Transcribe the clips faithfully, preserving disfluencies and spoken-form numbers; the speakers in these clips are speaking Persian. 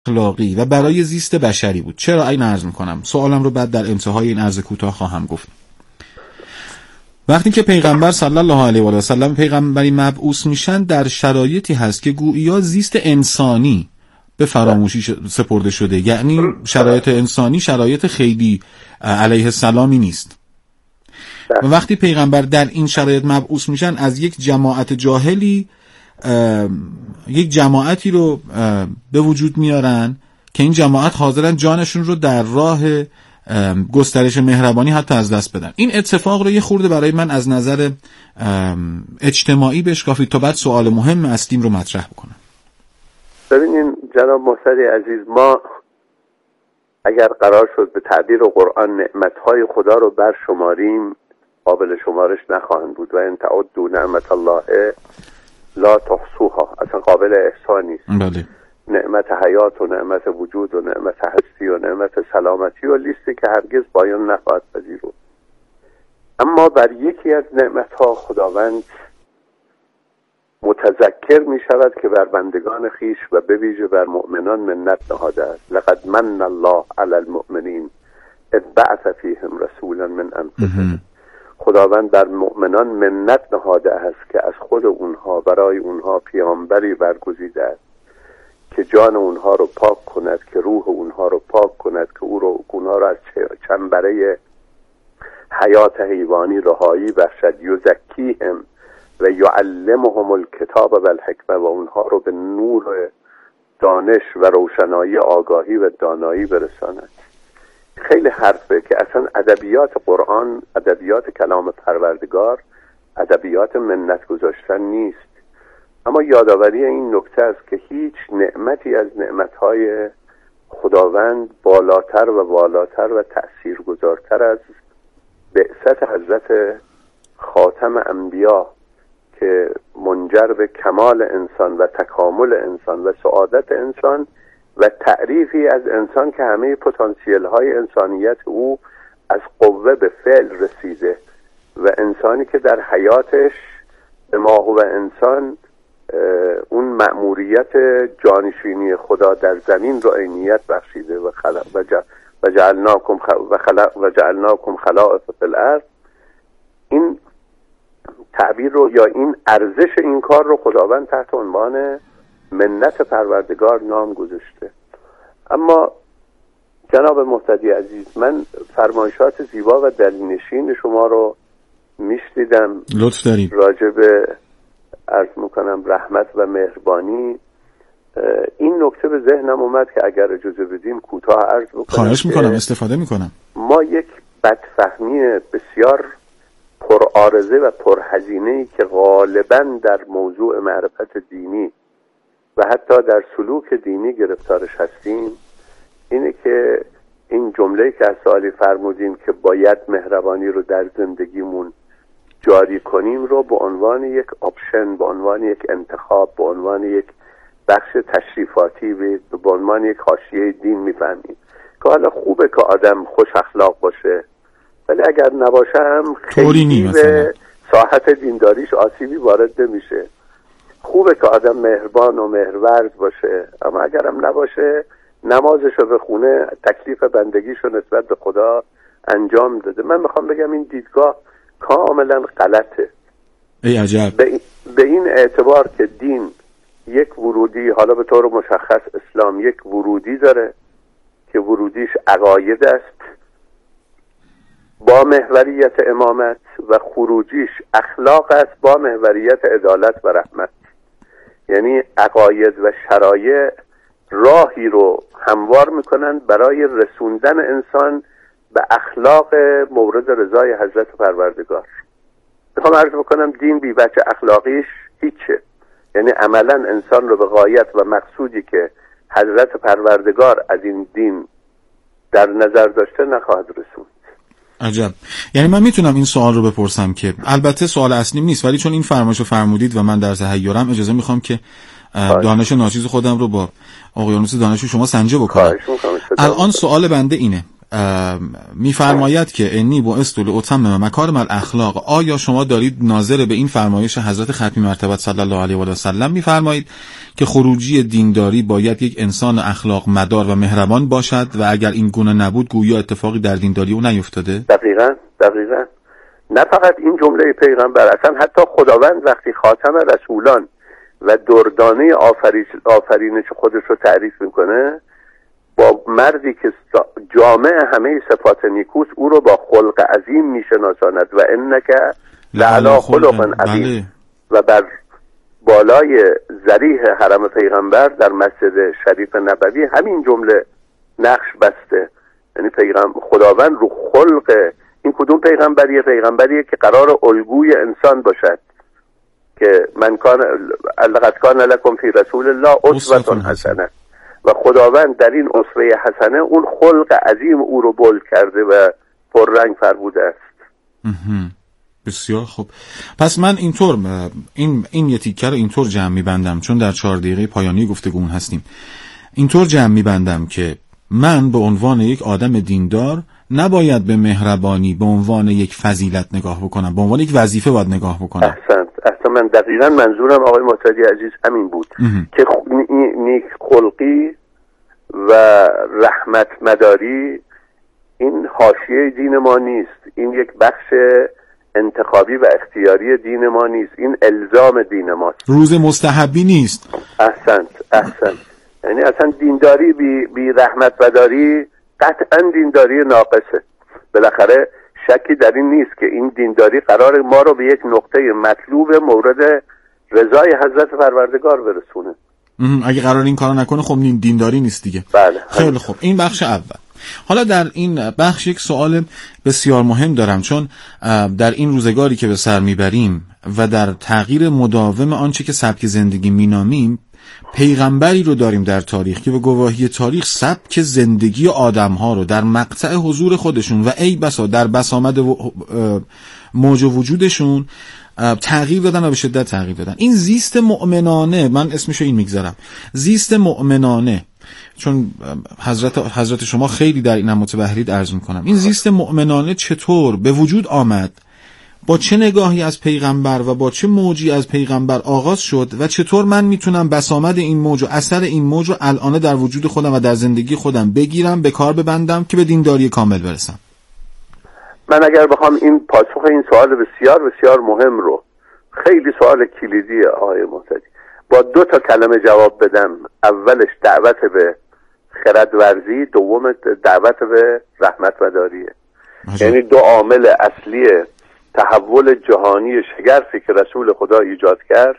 اخلاقی و برای زیست بشری بود. چرا؟ این عرض میکنم. سوالم رو بعد در انتهای این عرض کوتاه خواهم گفت. وقتی که پیغمبر صلی الله علیه و آله و سلم پیغمبری مبعوث میشن در شرایطی هست که گویا زیست انسانی به فراموشی سپرده شده، یعنی شرایط انسانی شرایط خیلی علیه السلامی نیست. و وقتی پیغمبر در این شرایط مبعوث میشن از یک جماعت جاهلی یک جماعتی رو به وجود میارن که این جماعت حاضرن جانشون رو در راه گسترش مهربانی حتی از دست بدن. این اتفاق رو یه خورده برای من از نظر اجتماعی بشکافید تا بعد سوال مهم اصلیم رو مطرح بکنم. ببینین جناب محترم عزیز، ما اگر قرار شد به تعبیر قرآن نعمتهای خدا رو برشماریم قابل شمارش نخواهند بود و ان تعدوا نعمت الله لا تحصوها، اصلا قابل احصا نیست. بله. نعمت حیات و نعمت وجود و نعمت هستی و نعمت سلامتی و لیستی که هرگز پایان نخواهد پذیرفت. اما بر یکی از نعمتها خداوند متذکر می شود که بر بندگان خیش و به ویژه بر مؤمنان منت نهاده است. لقد من الله علی المؤمنین اذ بعث فیهم رسولا من انفسهم. خداوند بر مؤمنان منت نهاده است که از خود اونها برای اونها پیامبری برگزیده است که جان اونها رو پاک کند، که روح اونها رو پاک کند، که او رو اونها رو از چنبره حیات حیوانی رهایی بخشد. یزکیهم و یعلمهم الکتاب و الحکمه، و اونها رو به نور دانش و روشنایی آگاهی و دانایی برساند. خیلی حرفه که اصلا ادبیات قرآن، ادبیات کلام پروردگار، ادبیات منت گذاشتن نیست. اما یادآوری این نکته است که هیچ نعمتی از نعمتهای خداوند بالاتر و بالاتر و تأثیرگذارتر از بعثت حضرت خاتم انبیا که منجر به کمال انسان و تکامل انسان و سعادت انسان و تعریفی از انسان که همه پتانسیل های انسانیت او از قوه به فعل رسیده و انسانی که در حیاتش به ما هو انسان اون مأموریت جانشینی خدا در زمین رو عینیت بخشیده و خلق و, ج... و جعلناکم و خلق و جعلناکم خلائف فی الارض. این تعبیر رو یا این ارزش این کار رو خداوند تحت عنوان منت پروردگار نام گذاشته. اما جناب محتدی عزیز، من فرمایشات زیبا و دلنشین شما رو میشنیدم. لطف دارید. راجع به عرض میکنم رحمت و مهربانی. این نکته به ذهنم اومد که اگر اجازه بدیم کوتاه عرض بکنم. خواهش میکنم، استفاده میکنم. ما یک بدفهمی بسیار پرعارضه و پرهزینه‌ای که غالباً در موضوع معرفت دینی و حتی در سلوک دینی گرفتارش هستیم اینه که این جمله‌ای که از سوالی فرمودین که باید مهربانی رو در زندگیمون جاری کنیم رو به عنوان یک آپشن، به عنوان یک انتخاب، به عنوان یک بخش تشریفاتی، به عنوان یک حاشیه دین میفهمیم که حالا خوبه که آدم خوش اخلاق باشه، ولی اگر نباشه هم خیلی به ساحت دینداریش آسیبی وارد نمیشه. خوبه که آدم مهربان و مهرورز باشه، اما اگر هم نباشه نمازش رو بخونه، تکلیف بندگیش رو نسبت به خدا انجام داده. من میخوام بگم این دیدگاه کاملا غلطه. ای عجب. به این, به این اعتبار که دین یک ورودی، حالا به طور مشخص اسلام یک ورودی داره که ورودیش عقاید است با محوریت امامت و خروجیش اخلاق است با محوریت عدالت و رحمت. یعنی عقاید و شرایع راهی رو هموار میکنن برای رسوندن انسان به اخلاق مورد رضای حضرت پروردگار. میخوام عرض بکنم دین بی بچه اخلاقیش هیچه، یعنی عملا انسان رو به غایت و مقصودی که حضرت پروردگار از این دین در نظر داشته نخواهد رسوند. عجب. یعنی من میتونم این سوال رو بپرسم که البته سوال اصلی نیست، ولی چون این فرمایش رو فرمودید و من در تحیرم اجازه میخوام که دانش ناچیز خودم رو با اقیانوس دانش شما سنجه بکنم. الان سوال بنده اینه، میفرماید که انی بعثت لاتمم مکارم الاخلاق. آیا شما دارید ناظر به این فرمایش حضرت ختمی مرتبت صلی الله علیه و آله و سلم میفرمایید که خروجی دینداری باید یک انسان اخلاق مدار و مهربان باشد و اگر این گونه نبود گویا اتفاقی در دینداری او نیفتاده؟ دقیقاً دقیقاً. نه فقط این جمله پیغمبر، اصلا حتی خداوند وقتی خاتم رسولان و دردانه آفرینش آفرینش خودش رو تعریف میکنه، با مردی که جامع همه صفات نیکوست او رو با خلق عظیم میشناساند و انک لعلی خلق عظیم. و بر بالای ذریح حرم پیغمبر در مسجد شریف نبوی همین جمله نقش بسته. یعنی پیغمبر خداوند رو خلق این کدوم پیغمبریه؟ پیغمبریه که قرار الگوی انسان باشد، که من کان لقد کان لکم فی رسول الله اسوة حسنه، و خداوند در این اسوه حسنه اون خلق عظیم او رو بولد کرده و پررنگ فرموده است. بسیار خوب. پس من اینطور این این یه تیکه رو اینطور جمع می‌بندم، چون در چهار دقیقه پایانی گفتگو هستیم، اینطور جمع می‌بندم که من به عنوان یک آدم دیندار نباید به مهربانی به عنوان یک فضیلت نگاه بکنم، به عنوان یک وظیفه باید نگاه بکنم. احسنت. اصلا من دقیقاً منظورم آقای معتدی عزیز همین بود امه. که نیک خلقی و رحمت مداری این حاشیه دین ما نیست، این یک بخش انتخابی و اختیاری دین ما نیست، این الزام دین ماست، روز مستحبی نیست. احسنت احسنت. یعنی اصلا دینداری بی, بی رحمت مداری قطعا دینداری ناقصه. بالاخره شکی در این نیست که این دینداری قرار ما رو به یک نقطه مطلوب مورد رضای حضرت پروردگار برسونه. اگه قرار این کارو نکنه خب این دینداری نیست دیگه. بله. خیلی خوب. این بخش اول. حالا در این بخش یک سوال بسیار مهم دارم، چون در این روزگاری که به سر میبریم و در تغییر مداوم آنچه که سبک زندگی مینامیم، پیغمبری رو داریم در تاریخ که به گواهی تاریخ سبک زندگی آدم‌ها رو در مقطع حضور خودشون و ای بسا در بسامد موج وجودشون تغییر دادن و به شدت تغییر دادن. این زیست مؤمنانه، من اسمشو این میگذارم، زیست مؤمنانه، چون حضرت حضرت شما خیلی در اینم متبحرید عرض میکنم، این زیست مؤمنانه چطور به وجود آمد، با چه نگاهی از پیغمبر و با چه موجی از پیغمبر آغاز شد و چطور من میتونم بسامد این موج و اثر این موج رو الان در وجود خودم و در زندگی خودم بگیرم، به کار ببندم که به دینداری کامل برسم. من اگر بخوام این پاسخ این سوال بسیار بسیار مهم رو، خیلی سوال کلیدیه آقای معتدی، با دو تا کلمه جواب بدم، اولش دعوت به خردورزی، دوم دعوت به رحمت مداریه. یعنی دو عامل اصلی تحول جهانی شگرفی که رسول خدا ایجاد کرد،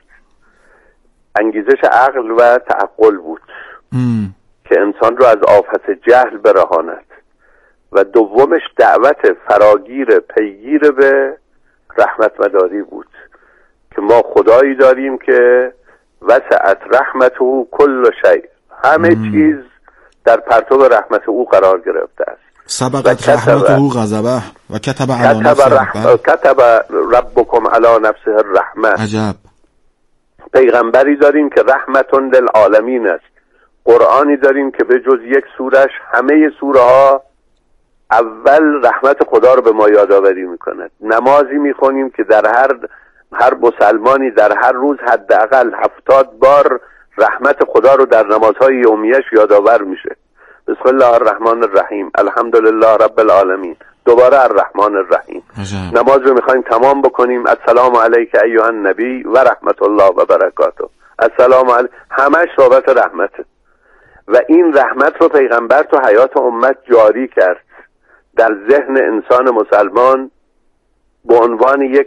انگیزش عقل و تعقل بود ام. که انسان رو از آفت جهل برهاند، و دومش دعوت فراگیر پیگیر به رحمت مداری بود که ما خدایی داریم که وسعت رحمته کل شیء، همه ام. چیز در پرتو رحمت او قرار گرفته است. سبقت رحمته غضبه و کتب علی نفسه کتب ربکم علی نفسه الرحمه. عجب. پیغمبری داریم که رحمتون للعالمین است، قرآنی داریم که به جز یک سورش همه سوره ها اول رحمت خدا رو به ما یادآوری میکند. نمازی میخونیم که در هر هر مسلمانی در هر روز حداقل هفتاد بار رحمت خدا رو در نمازهای یومیش یادآور میشه. بسم الله الرحمن الرحیم، الحمدلله رب العالمین، دوباره الرحمن الرحیم. عجب. نماز رو میخوایم تمام بکنیم، السلام علیک ایها النبی و رحمت الله و برکاته، السلام علیک، همش صحبت رحمته. و این رحمت رو پیغمبر تو حیات امت جاری کرد، در ذهن انسان مسلمان به عنوان یک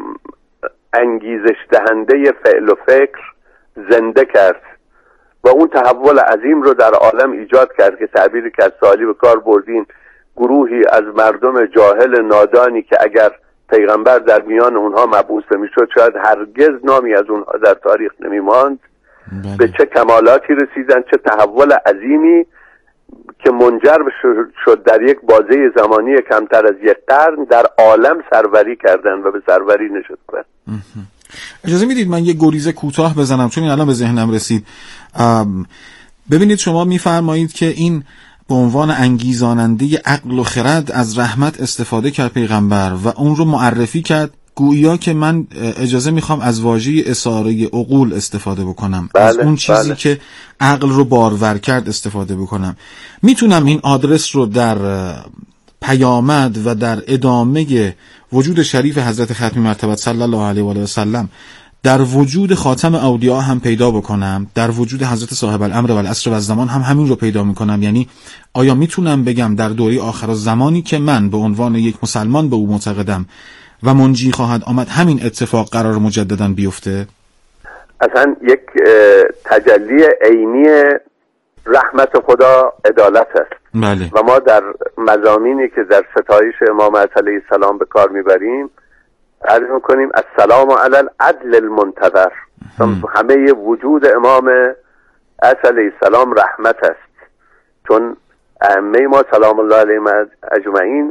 انگیزش دهنده فعل و فکر زنده کرد و اون تحول عظیم رو در عالم ایجاد کرد که تعبیری که از سوالی به کار بردین، گروهی از مردم جاهل نادانی که اگر پیغمبر در میان اونها مبعوث میشد شاید هرگز نامی از اونها در تاریخ نمیماند، به چه کمالاتی رسیدن، چه تحول عظیمی که منجر شد در یک بازه زمانی کمتر از یک قرن در عالم سروری کردن و به سروری نشستن. اجازه میدید من یک گریزه کوتاه بزنم چون این الان به ذهنم رسید. ببینید شما میفرمایید که این به عنوان انگیزاننده عقل و خرد از رحمت استفاده کرد پیغمبر و اون رو معرفی کرد، گویا که من اجازه میخوام از واژه اساره عقول استفاده بکنم، بله، از اون چیزی بله. که عقل رو بارور کرد استفاده بکنم. میتونم این آدرس رو در پیامد و در ادامه وجود شریف حضرت ختمی مرتبت صلی الله علیه و آله و سلم در وجود خاتم اولیاء هم پیدا بکنم، در وجود حضرت صاحب الامر و العصر و الزمان هم همین رو پیدا میکنم. یعنی آیا میتونم بگم در دوره آخر الزمانی که من به عنوان یک مسلمان به او معتقدم و منجی خواهد آمد، همین اتفاق قرار مجددا بیفته؟ اصلا یک تجلی عینی رحمت خدا عدالت است. بله. و ما در مضامینی که در ستایش امام علیه السلام به کار میبریم عرض میکنیم السلام علی العدل المنتظر. همه وجود امام علیه السلام رحمت است، چون ائمه ما سلام الله علیهم اجمعین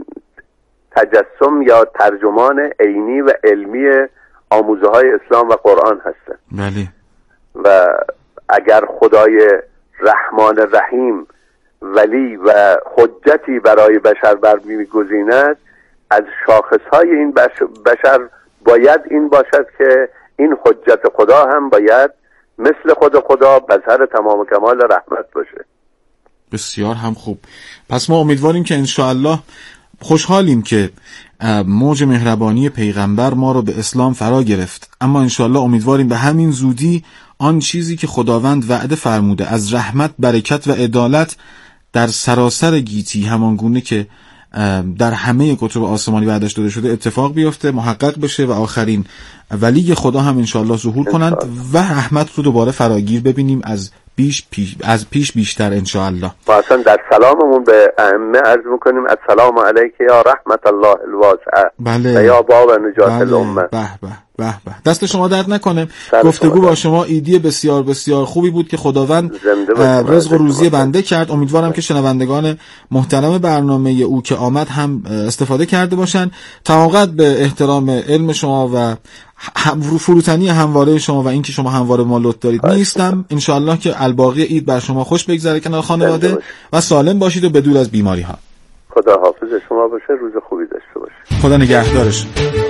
تجسم یا ترجمان عینی و علمی آموزه های اسلام و قرآن هستند. بله. و اگر خدای رحمان رحیم ولی و حجتی برای بشر برمیگزیند، از شاخصهای این بشر باید این باشد که این حجت خدا هم باید مثل خود خدا بظهر تمام کمال رحمت باشه. بسیار هم خوب. پس ما امیدواریم که انشاءالله، خوشحالیم که موج مهربانی پیغمبر ما رو به اسلام فرا گرفت، اما انشاءالله امیدواریم به همین زودی آن چیزی که خداوند وعده فرموده از رحمت، برکت و عدالت در سراسر گیتی، همان گونه که در همه کتب آسمانی وعدش داده شده اتفاق بیفته، محقق بشه و آخرین ولی خدا هم انشاءالله ظهور کنند و رحمت رو دوباره فراگیر ببینیم از بیش پیش از پیش بیشتر انشاءالله. ما اصلا در سلاممون به ائمه عرض میکنیم السلام علیک یا رحمت الله الواسعه. بله. یا باب نجات بله. الامه. به به به به. دست شما درد نکنه. گفتگو با شما ایدی بسیار بسیار خوبی بود که خداوند رزق و روزی بنده کرد. امیدوارم که شنوندگان محترم برنامه او که آمد هم استفاده کرده باشن. تماقت به احترام علم شما و فروتنی همواره شما و اینکه شما همواره ما لطف دارید نیستم. انشاءالله که الباقی عید بر شما خوش بگذره کنار خانواده و سالم باشید و بدور از بیماری ها. خدا حافظ شما باشه، روز خوبی داشته باشه. خدا نگهدارش.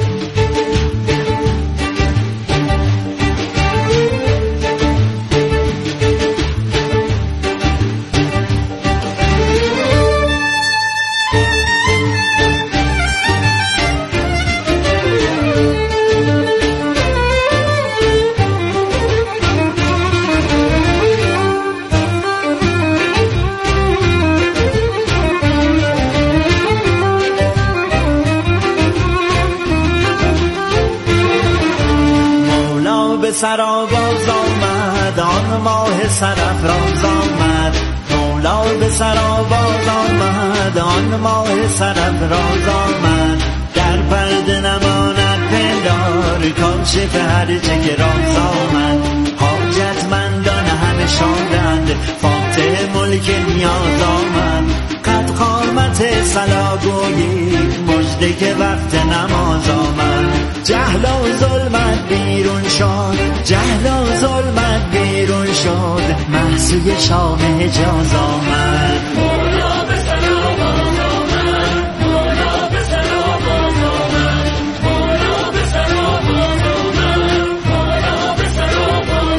سرآغاز آمد آن ماه سرافراز آمد، مولا به سرآغاز آمد آن ماه سرافراز آمد، در پرده نماند پندار کاشف هر چه که راز آمد، حاجتمندان همه شادند فاتح ملک نیاز آمد، قد قامت صلاگویی مژده که وقت نماز آمد، جهل و ظلمت بیرون شد جهل و ظلمت بیرون شد محسوی شام حجاز آمد، مولا به سرآغاز آمد مولا به سرآغاز آمد مولا به سرآغاز آمد مولا به سرآغاز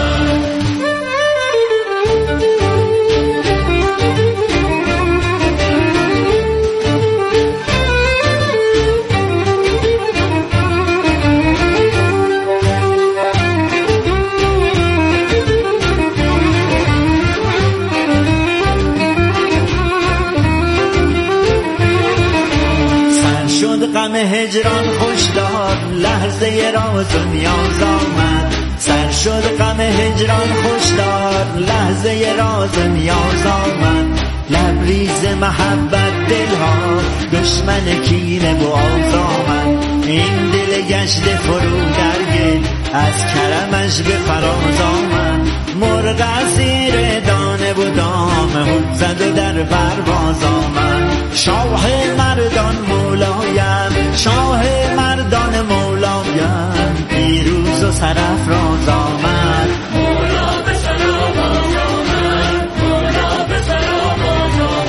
غم هجران خوشدار لحظه راز و نیاز آمد، سر شد غم هجران خوشدار لحظه راز و نیاز آمد، لبریز محبت دلها دشمن کینه و آز آمد، این دل گشت فرو درگه از کرمش به فراز آمد، مرغ اسیر دانه و دام هد زد و در پرواز آمد، شاه مردان مولایم شاه مردان مولایم پیروز و سرافراز آمد، مولا به سرآغاز آمد مولا به سرآغاز آمد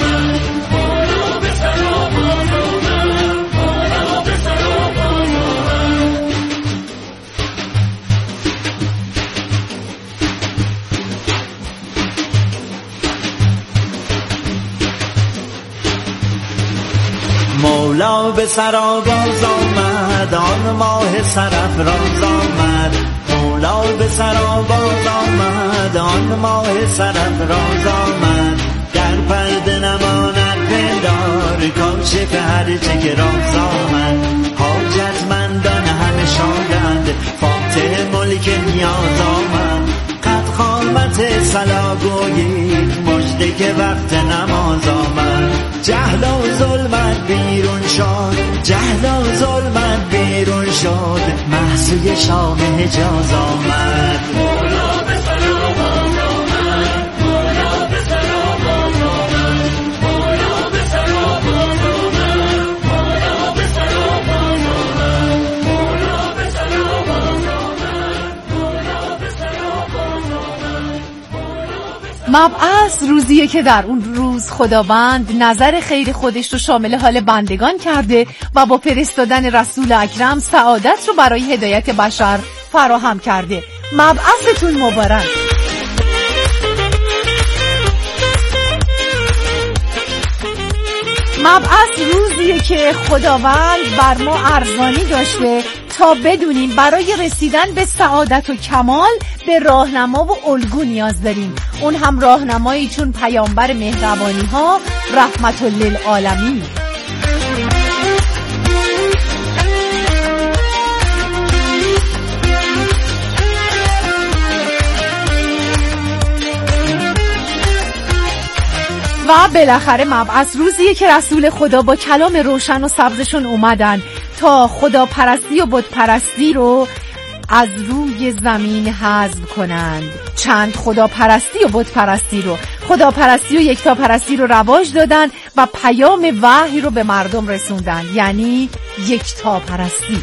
مولا به سراباز آمد، آن ماه سرافراز آمد. مولا به سراباز آمد، آن ماه سرافراز آمد. در پرده نماند پندار، کاشف هر چه که راز آمد. حاجتمندان همه شادند، فاتح ملک نیاز آمد. قد قامت صلا گویید، مژده که وقت نماز آمد. جهل و ظلمت بیرون شد، جهل و ظلمت بیرون شد، محسوی شام حجاز آمد. مولا به سراباز آمد، مولا به سراباز آمد، مولا به سراباز آمد، مولا به سراباز آمد، مولا به سراباز آمد، مولا به سراباز آمد. مبعث روزیه که در اون روز خداوند نظر خیر خودش رو شامل حال بندگان کرده و با فرستادن رسول اکرم سعادت رو برای هدایت بشر فراهم کرده. مبعثتون مبارک. مبعث روزیه که خداوند بر ما ارزانی داشته تا بدونیم برای رسیدن به سعادت و کمال به راهنما و الگو نیاز داریم. اون هم راهنمایی چون پیامبر مهربانی ها رحمت للعالمین. و بالاخره مبعث روزیه که رسول خدا با کلام روشن و سبزشون اومدن تا خدا پرستی و بت پرستی رو از روی زمین حذف کنند. چند خدا پرستی و بت پرستی رو، خدا پرستی و یکتا پرستی رو رواج دادن و پیام وحی رو به مردم رسوندن، یعنی یکتا پرستی.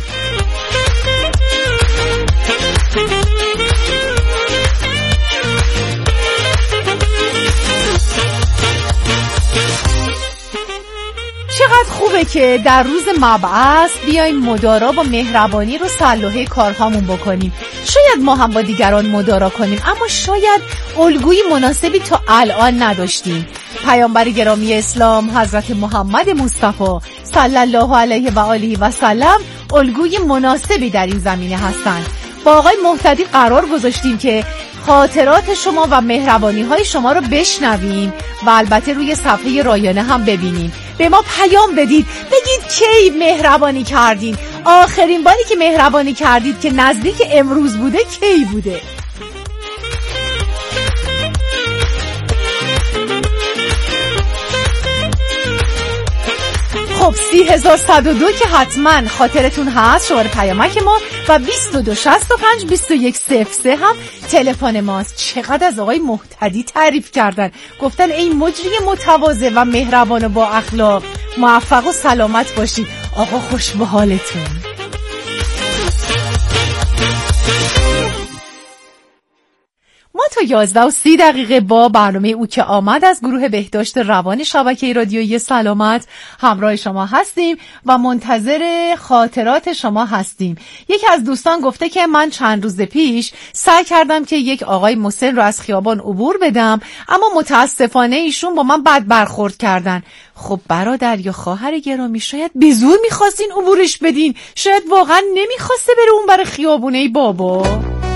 چقدر خوبه که در روز مبعث بیایم مدارا با مهربانی رو سلوحه کارهامون بکنیم. شاید ما هم با دیگران مدارا کنیم، اما شاید الگوی مناسبی تا الان نداشتیم. پیامبر گرامی اسلام حضرت محمد مصطفی صلی الله علیه و آله و سلم الگوی مناسبی در این زمینه هستند. با آقای مهتدی قرار گذاشتیم که خاطرات شما و مهربانی های شما رو بشنویم و البته روی صفحه رایانه هم ببینیم. به ما پیام بدید، بگید کی مهربانی کردین، آخرین باری که مهربانی کردید که نزدیک امروز بوده کی بوده. خب سی هزار صد و دو که حتما خاطرتون هست شماره پیامک ما و بیست و دو شصت و پنج بیست و یک صفر سه هم تلفن ماست. چقدر از آقای مهتدی تعریف کردن، گفتن ای مجری متواضع و مهربان و با اخلاق، موفق و سلامت باشید. آقا خوش به حالتون. ما تا یازده و سی دقیقه با برنامه او که آمد از گروه بهداشت روان شبکه رادیویی سلامت همراه شما هستیم و منتظر خاطرات شما هستیم. یکی از دوستان گفته که من چند روز پیش سعی کردم که یک آقای مسن رو از خیابان عبور بدم، اما متاسفانه ایشون با من بد برخورد کردن. خب برادر یا خواهر گرامی، شاید به زور میخواستین عبورش بدین، شاید واقعا نمیخواسته بره اون بر خیابونه. ای بابا،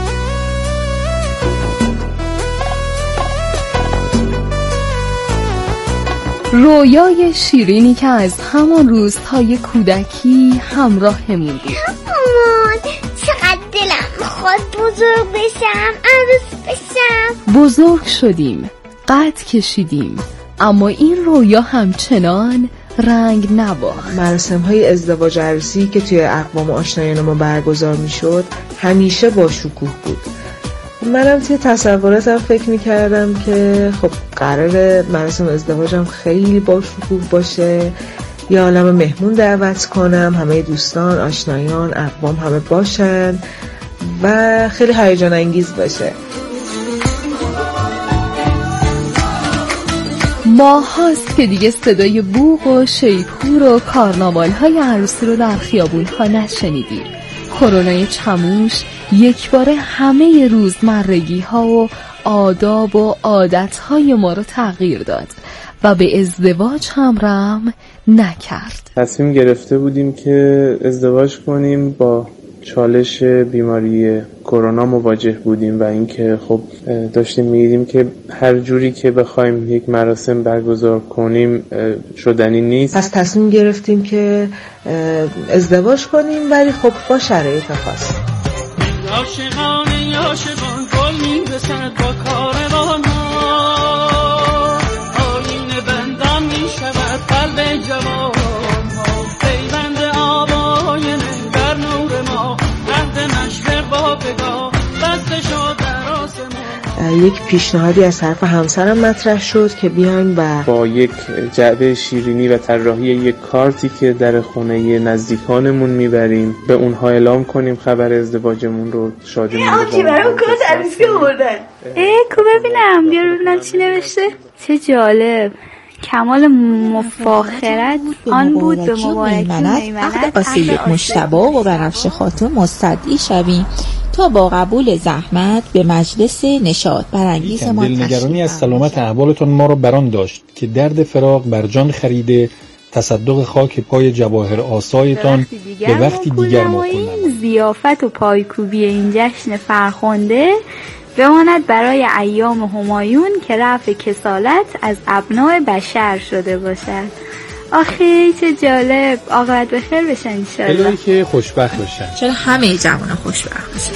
رویای شیرینی که از همان روزهای کودکی همراهمون بود. مامان چقدر دلم میخواد بزرگ بشم، عروس بشم. بزرگ شدیم، قد کشیدیم، اما این رویا همچنان رنگ نباخت. مراسم‌های ازدواج عروسی که توی اقوام آشنایان ما برگزار میشد همیشه با شکوه بود. منم توی تصوراتم فکر میکردم که خب قراره مراسم ازدواجم خیلی با شکوه باشه، یه عالم مهمون دعوت کنم، همه دوستان، آشنایان، اقوام همه باشن و خیلی هیجان انگیز باشه. ماه هاست که دیگه صدای بوق و شیپور و کارناوال های عروسی رو در خیابون ها نشنیدیم. کرونای چموش یک باره همه روزمرگی ها و آداب و عادت های ما رو تغییر داد و به ازدواج هم رحم نکرد. تصمیم گرفته بودیم که ازدواج کنیم، با چالش بیماری کرونا مواجه بودیم و اینکه خب داشتیم می‌دیدیم که هر جوری که بخوایم یک مراسم برگزار کنیم شدنی نیست. پس تصمیم گرفتیم که ازدواج کنیم، ولی خب با شرایط خاص. عاشقانه عاشقان گل می‌رسد با کاروان ها، آینه بندان می‌شود قلب جوان ها، پیوند آبای نی در نور ما، رهد مشرق با پگاه بسته شد در آسمان. یک پیشنهادی از طرف همسرم مطرح شد که بیایم و با یک جعبه شیرینی و طراحی یک کارتی که در خونه نزدیکانمون میبریم به اونها اعلام کنیم خبر ازدواجمون رو. شادمون رو آجی برام کارت عروسی آوردن. ای کو ببینم، بیا ببینم چی نوشته. چه جالب. کمال مفاخرت آن بود به مبارکی میمنت عقد آسیب مجتبی و بنفشه خاتون مستدعی شویم تا با قبول زحمت به مجلس نشاط برانگیز ما تشریف. دلنگرانی از سلامت احوالتون ما رو بران داشت که درد فراق بر جان خریده، تصدق خاک پای جواهر آسایتان به وقتی دیگر موکول نمایید. ضیافت و پایکوبی این جشن فرخنده بماند برای ایام همایون که رفع کسالت از ابناء بشر شده باشد. آخه چه جالب. عاقبت بخیر بشن انشالله. الهی که خوشبخت بشن. چرا همه جوانان خوشبخت بشن.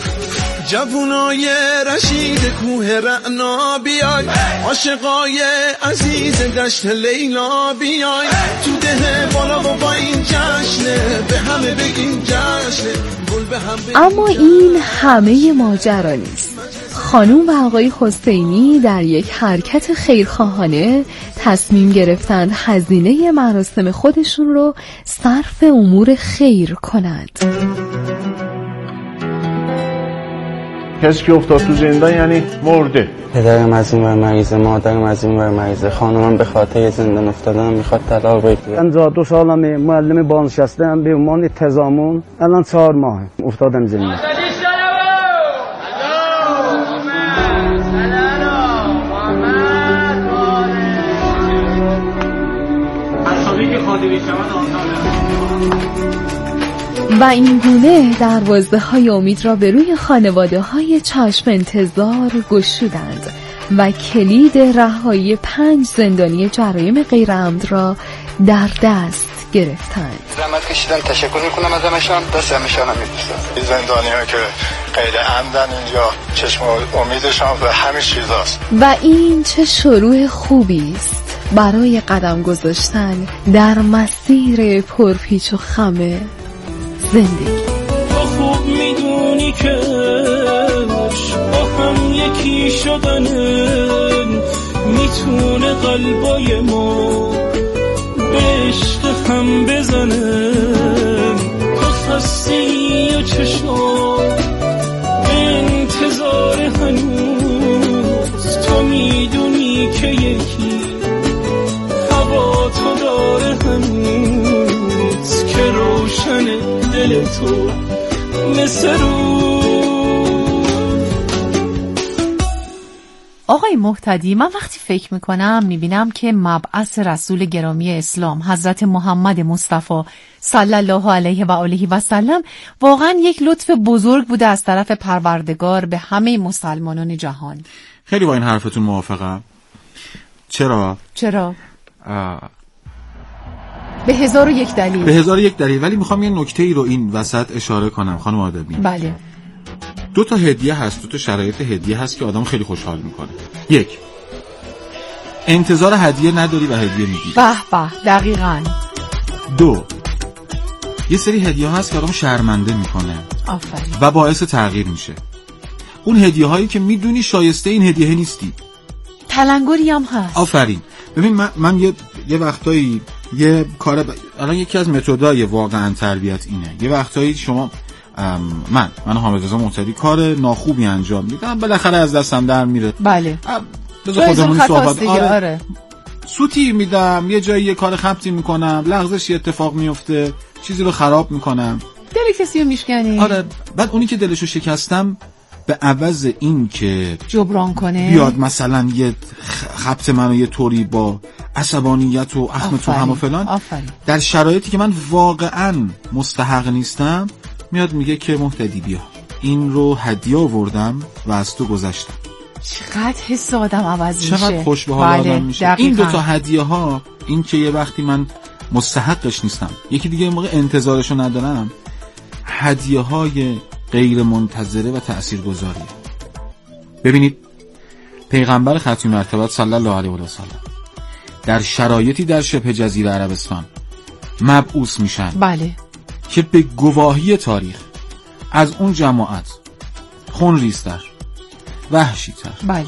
جوونای رشید کوه رعنا بیای، عاشقای عزیز دشت لیلا بیای، تو ده بالا و با این جشنه به همه بگین جشنه. اما این همه ماجرا نیست. خانوم و آقای حسینی در یک حرکت خیرخواهانه تصمیم گرفتند هزینه مراسم خودشون رو صرف امور خیر کنند. کسی که افتاد تو زندان یعنی مرده. پدرم از این ور مریضه، مادرم از این ور مریضه، خانومم به خاطر زندان افتادن میخواد طلاق بگیره. من دو سالمه معلم بازنشسته‌ام به عنوان تضامن، الان چهار ماه افتادم زندان. و این گونه دروازه های امید را به روی خانواده های چشم انتظار گشودند و کلید رهایی پنج زندانی جرایم غیرعمد را در دست گرفتند. زحمت کشیدن، تشکر میکنم از همشان، دست همشان هم میبوسم. این زندانی ها که غیر عمدن اینجا چشم امیدشان و همه چیزاست. و این چه شروع خوبی است برای قدم گذاشتن در مسیر پرپیچ و خم زندگی. تو خوب میدونی که با هم یکی شدنه میتونه قلبای ما به عشق هم بزنه. تو خستی و چشم به انتظار هنوز، تو میدونی که یکی هوا تو داره هنوز که روشنه دل تو مثل رو. آقای مهتدی، من وقتی فکر میکنم میبینم که مبعث رسول گرامی اسلام حضرت محمد مصطفی صلی الله علیه و آله و سلم واقعا یک لطف بزرگ بوده از طرف پروردگار به همه مسلمانان جهان. خیلی با این حرفتون موافقم. چرا؟ چرا؟ آه. به هزار و یک دلیل. به هزار و یک دلیل. ولی میخوام یه نکته ای رو این وسط اشاره کنم خانم آدمی. بله. دو تا هدیه هست، دو تا شرایط هدیه هست که آدم خیلی خوشحال میکنه. یک، انتظار هدیه نداری و هدیه میگیری. به به، دقیقاً. دو، یه سری هدیه هست که آدم شرمنده میکنه. آفرین. و باعث تغییر میشه. اون هدیه هایی که میدونی شایسته این هدیه نیستی. تلنگری هم هست. آفرین. ببین من من یه یه وقتایی یه کار ب... الان یکی از متدای واقعا تربیت اینه. یه وقتایی شما من من حامد رضا مهتدی کار ناخوبی انجام میدم، بالاخره از دستم در میره. بله. بذار خودمون صحبت. آره. آره. سوتی میدم، یه جایی یه کار خبطی میکنم، لغزشی اتفاق میفته، چیزی رو خراب میکنم، دل کسی رو میشکنی. آره. بعد اونی که دلشو شکستم به عوض این که جبران کنه بیاد مثلا یه خبط منو یه طوری با عصبانیت و اخم تو هم و فلان آفرین. در شرایطی که من واقعا مستحق نیستم میاد میگه که مهتدی بیا این رو هدیه آوردم و از تو گذشتم. چقدر حس آدم عوض میشه، چقدر خوش به حال بله. آدم میشه. دقیقا. این دوتا هدیه ها، این که یه وقتی من مستحقش نیستم، یکی دیگه موقع انتظارشو ندارم، هدیه های غیر منتظره و تأثیرگذاریه. ببینید پیغمبر ختم مرتبت صلی الله علیه و سلم در شرایطی در شبه جزیره عربستان مبعوث میشن بله که به گواهی تاریخ از اون جماعت خونریزتر، وحشیتر، بله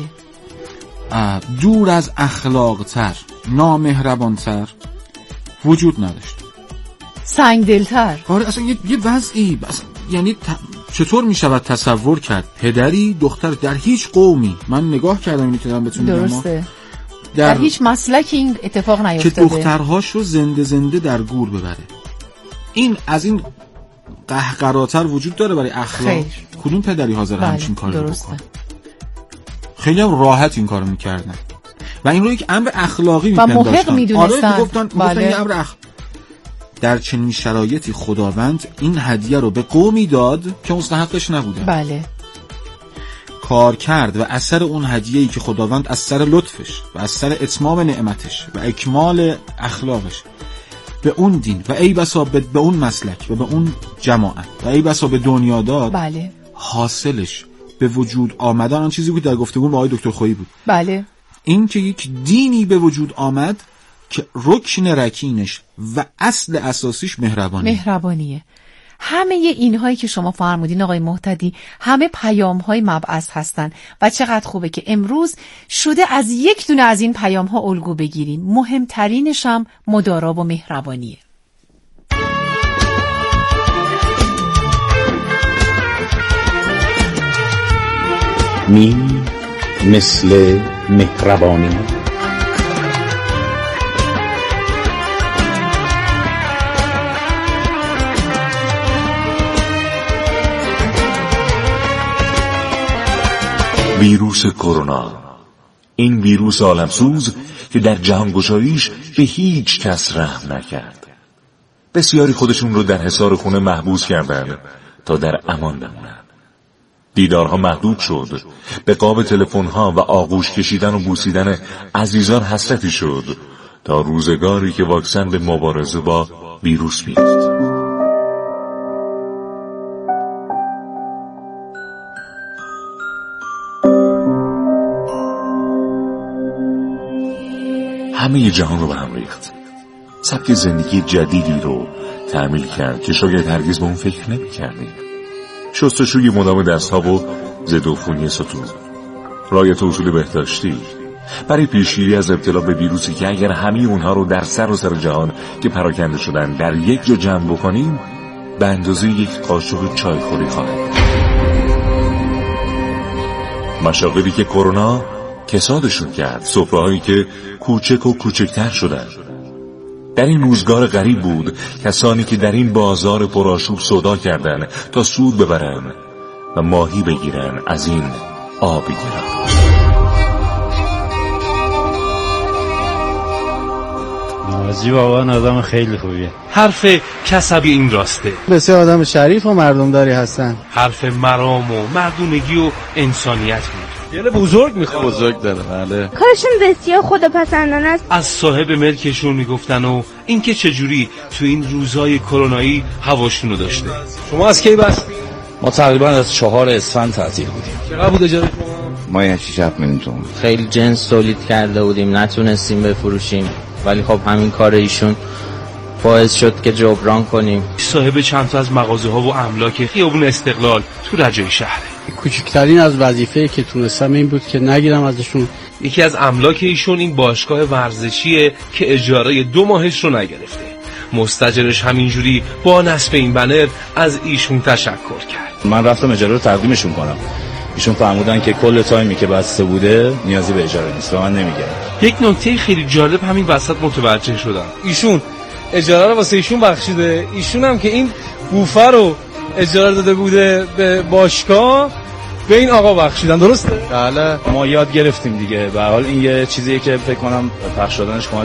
دور از اخلاقتر، نامهربانتر وجود نداشت، سنگدلتر. آره اصلا یه, یه وضعی بس... یعنی ت... چطور میشود تصور کرد پدری دختر در هیچ قومی، من نگاه کردم اینو که دارم بهتون میگم، درسته در... در هیچ مسلکی این اتفاق نیفتاده که دخترهاشو زنده زنده در گور ببره. این از این قهقراتر وجود داره برای اخلاق؟ خیر. کدوم پدری حاضر بله. همچین کاری رو بکنه؟ خیلی هم راحت این کارو میکردن و این رو یک امر اخلاقی میپنداشتن و محق میدونستن. آره میگفتن بله. این امر اخ... در چنین شرایطی خداوند این هدیه رو به قومی داد که مستحقش نبودن. بله. کار کرد و اثر اون هدیه‌ای که خداوند از سر لطفش و از سر اتمام نعمتش و اکمال اخلاقش به اون دین و ای بسا به اون مسلک و به اون جماعت و ای بسا به دنیا داد. بله. حاصلش به وجود آمدن آن چیزی بود در گفتگو با آقای دکتر خویی بود. بله. این که یک دینی به وجود آمد که رکن رکینش و اصل اساسیش مهربانی مهربانیه. همه اینهایی که شما فرمودین آقای مهتدی همه پیام‌های مبعث هستن و چقدر خوبه که امروز شده از یک دونه از این پیام‌ها الگو بگیریم. مهمترینش هم مدارا و مهربانیه. میم مثل مهربانی. ویروس کرونا، این ویروس عالمسوز که در جهانگشاییش به هیچ کس رحم نکرد. بسیاری خودشون رو در حصار خونه محبوس کردن تا در امان بمونن. دیدارها محدود شد، به قاب تلفن‌ها و آغوش کشیدن و بوسیدن عزیزان حسرتی شد تا روزگاری که واکسن به مبارزه با ویروس بیاد. همه جهان رو به هم ریخت. سبک زندگی جدیدی رو تعمیل کرد که شاید هرگز به اون فکر نمی کردیم. شستشوی مدام دستها و ضد عفونی ستون، رعایت اصول بهداشتی برای پیشگیری از ابتلا به ویروسی که اگر همه اونها رو در سر و سر جهان که پراکنده شدن در یک جا جمع بکنیم به اندازه یک قاشق چایخوری خواهد. مشاغلی که کرونا کسادشون کرد، سفره‌هایی که کوچک و کوچکتر شدن. در این روزگار غریب بود کسانی که در این بازار پرآشوب سودا کردن تا سود ببرن و ماهی بگیرن از این آب گران. نازی واقعا آدم خیلی خوبیه. حرف کسبی این راسته. بسیار آدم شریف و مردمداری هستن. حرف مرام و مردونگی و انسانیت بود. یه بزرگ میخواد. بزرگ داره بله. کارشون بسیار خودپسندانه است. از صاحب ملکشون میگفتن و اینکه چجوری تو این روزای کرونایی هواشونو داشته. شما از کی بستی؟ ما تقریبا از چهار اسفند تعطیل بودیم. چقدر بود اجاره شما؟ ما یه شش هفت میلیون تومان. خیلی جنس تولید کرده بودیم نتونستیم بفروشیم، ولی خب همین کار ایشون باعث شد که جبران کنیم. صاحب چند تا از مغازه ها و املاک خیابون استقلال تو رجای شهره. کوچکترین از وظیفه که تونستم این بود که نگیرم ازشون. یکی از املاک ایشون این باشگاه ورزشیه که اجاره دو ماهش رو نگرفته. مستاجرش همینجوری با نصب این بنر از ایشون تشکر کرد. من رفتم اجاره رو تقدیمشون کنم. ایشون فهمودن که کل تایمی که بسته بوده نیازی به اجاره نیست و من نمیگم. یک نکته خیلی جالب همین وسط متوجه شدم. ایشون اجاره رو واسه ایشون بخشیده، ایشون هم که این بوفه رو اجاره داده بوده به باشگاه به این آقا بخشیدن. درسته؟ بله ما یاد گرفتیم دیگه. به هر حال این یه چیزیه که فکر کنم پخش شدنش